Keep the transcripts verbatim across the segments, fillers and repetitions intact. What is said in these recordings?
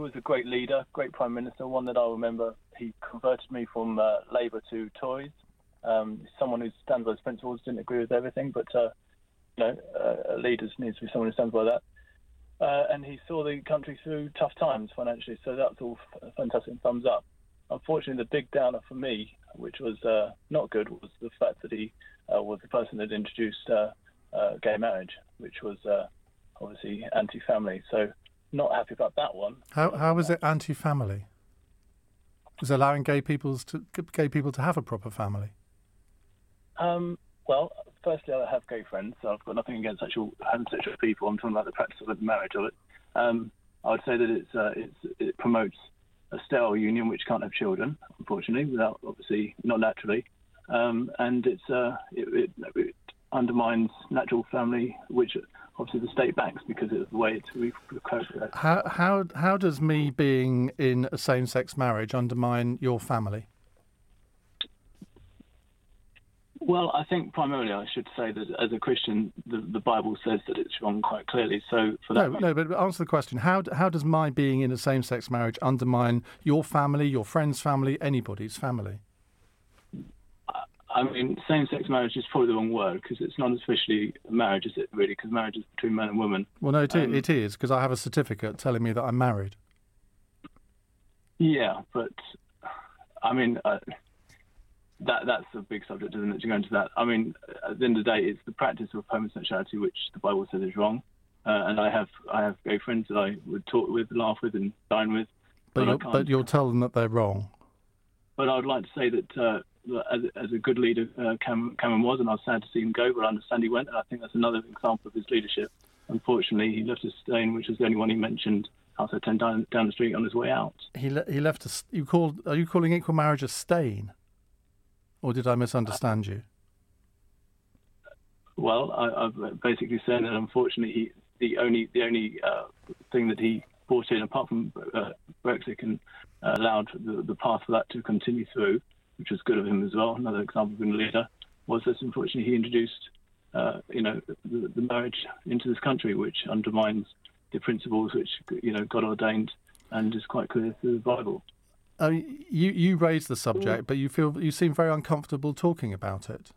was a great leader, great prime minister, one that I'll remember. He converted me from uh, Labour to Tories. Um, someone who stands by his principles, didn't agree with everything, but uh, you know, uh, leaders needs to be someone who stands by that. Uh, and he saw the country through tough times financially, so that's all f- fantastic and thumbs up. Unfortunately, the big downer for me, which was uh, not good, was the fact that he uh, was the person that introduced uh, uh, gay marriage, which was uh, obviously anti-family. So not happy about that one. How how was it anti-family? Was allowing gay people to gay people to have a proper family? Um, well, firstly, I have gay friends, so I've got nothing against actual homosexual people. I'm talking about the practice of it, the marriage of it. Um, I would say that it's, uh, it's it promotes a sterile union which can't have children, unfortunately, without obviously not naturally, um, and it's uh, it, it, it undermines natural family, which obviously the state backs because of the way it's we've coped with it. How how how does me being in a same-sex marriage undermine your family? Well, I think primarily I should say that as a Christian, the, the Bible says that it's wrong quite clearly. So for that, no, no, but answer the question: How how does my being in a same-sex marriage undermine your family, your friend's family, anybody's family? I mean, same-sex marriage is probably the wrong word because it's not officially a marriage, is it? Really, because marriage is between man and woman. Well, no, it, um, it is because I have a certificate telling me that I'm married. Yeah, but I mean. Uh, That that's a big subject, isn't it, to go into that? I mean, at the end of the day, it's the practice of homosexuality which the Bible says is wrong. Uh, and I have I have gay friends that I would talk with, laugh with, and dine with. But, But, I you'll, can't- but you'll tell them that they're wrong. But I would like to say that uh, as, as a good leader, uh, Cameron, Cameron was, and I was sad to see him go, but I understand he went. And I think that's another example of his leadership. Unfortunately, he left a stain, which was the only one he mentioned outside ten down, down the street on his way out. He le- he left a. s- You called? Are you calling equal marriage a stain? Or did I misunderstand you? Well, I, I've basically said that unfortunately, he, the only the only uh, thing that he brought in, apart from uh, Brexit, and uh, allowed the, the path for that to continue through, which was good of him as well. Another example of being a leader was that unfortunately he introduced, uh, you know, the, the marriage into this country, which undermines the principles which you know God ordained and is quite clear through the Bible. Uh, you you raised the subject, but you feel you seem very uncomfortable talking about it.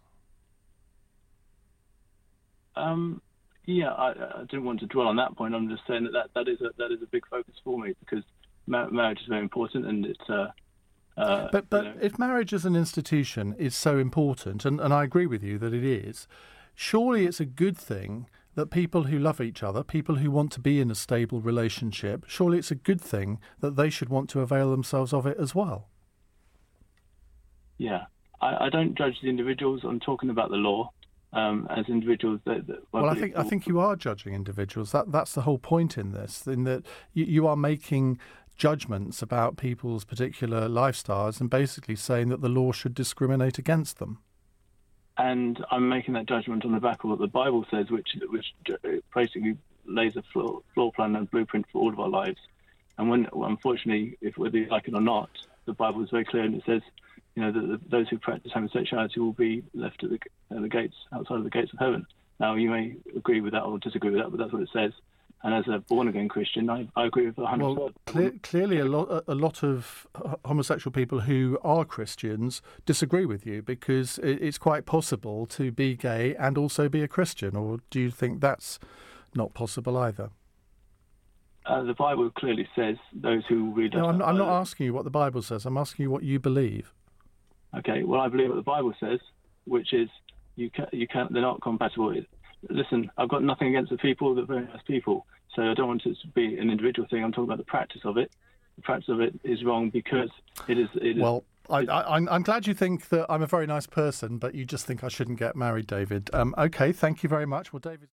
Um, yeah, I, I didn't want to dwell on that point. I'm just saying that that, that is a that is a big focus for me because ma- marriage is very important, and it's. Uh, uh, But but you know, if marriage as an institution is so important, and, and I agree with you that it is, surely it's a good thing that people who love each other, people who want to be in a stable relationship, surely it's a good thing that they should want to avail themselves of it as well. yeah, I, I don't judge the individuals. I'm talking about the law. Um, as individuals, that, that Well, I think I think you are judging individuals. That that's the whole point in this, in that you, you are making judgments about people's particular lifestyles and basically saying that the law should discriminate against them. And I'm making that judgment on the back of what the Bible says, which which basically lays a floor, floor plan and blueprint for all of our lives. And when, well, unfortunately, if whether you like it or not, the Bible is very clear, and it says, you know, that the, those who practice homosexuality will be left at the, at the gates, outside of the gates of heaven. Now, you may agree with that or disagree with that, but that's what it says. And as a born-again Christian, I, I agree with one hundred percent. Well, cle- clearly, a lot a lot of homosexual people who are Christians disagree with you because it, it's quite possible to be gay and also be a Christian. Or do you think that's not possible either? Uh, the Bible clearly says those who read. No, I'm, I'm not asking you what the Bible says. I'm asking you what you believe. Okay, well, I believe what the Bible says, which is you can you can't. They're not compatible. Listen, I've got nothing against the people. They're very nice people. So I don't want it to be an individual thing. I'm talking about the practice of it. The practice of it is wrong because it is. It is well, I, I, I'm, I'm glad you think that I'm a very nice person, but you just think I shouldn't get married, David. Um, okay, thank you very much. Well, David.